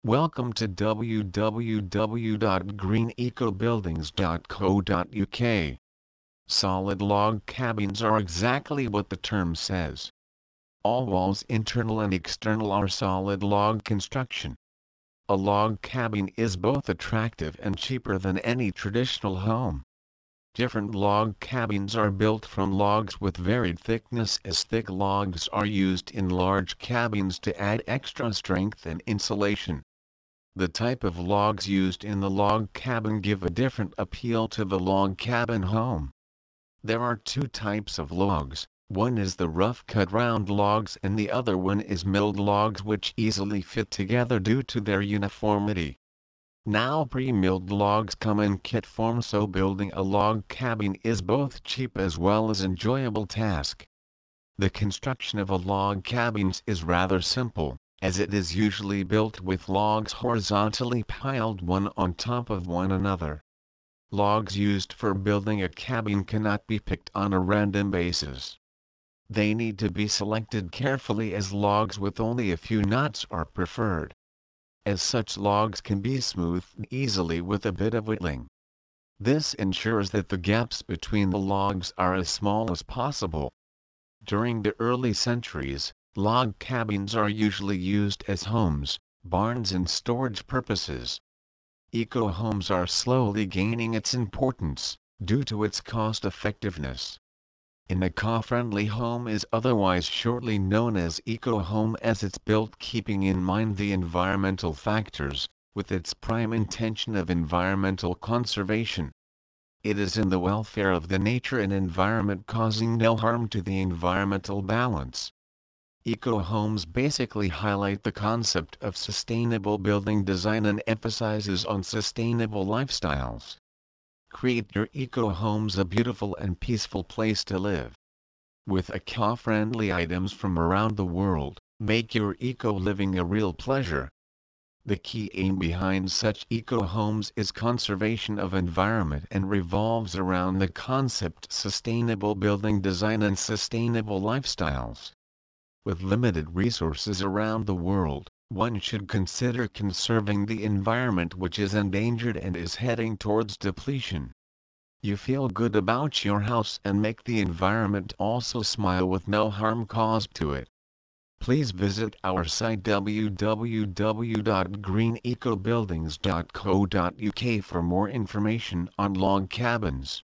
Welcome to www.greenecobuildings.co.uk. Solid log cabins are exactly what the term says. All walls, internal and external, are solid log construction. A log cabin is both attractive and cheaper than any traditional home. Different log cabins are built from logs with varied thickness, as thick logs are used in large cabins to add extra strength and insulation. The type of logs used in the log cabin give a different appeal to the log cabin home. There are two types of logs. One is the rough-cut round logs and the other one is milled logs, which easily fit together due to their uniformity. Now, pre-milled logs come in kit form, so building a log cabin is both cheap as well as enjoyable task. The construction of a log cabin is rather simple, as it is usually built with logs horizontally piled one on top of one another. Logs used for building a cabin cannot be picked on a random basis. They need to be selected carefully, as logs with only a few knots are preferred. As such, logs can be smoothed easily with a bit of whittling. This ensures that the gaps between the logs are as small as possible. During the early centuries, log cabins are usually used as homes, barns and storage purposes. Eco-homes are slowly gaining its importance, due to its cost-effectiveness. An eco-friendly home is otherwise shortly known as eco-home, as it's built keeping in mind the environmental factors, with its prime intention of environmental conservation. It is in the welfare of the nature and environment, causing no harm to the environmental balance. Eco-homes basically highlight the concept of sustainable building design and emphasizes on sustainable lifestyles. Create your eco-homes a beautiful and peaceful place to live. With eco-friendly items from around the world, make your eco-living a real pleasure. The key aim behind such eco-homes is conservation of environment and revolves around the concept sustainable building design and sustainable lifestyles. With limited resources around the world, one should consider conserving the environment, which is endangered and is heading towards depletion. You feel good about your house and make the environment also smile with no harm caused to it. Please visit our site www.greenecobuildings.co.uk for more information on log cabins.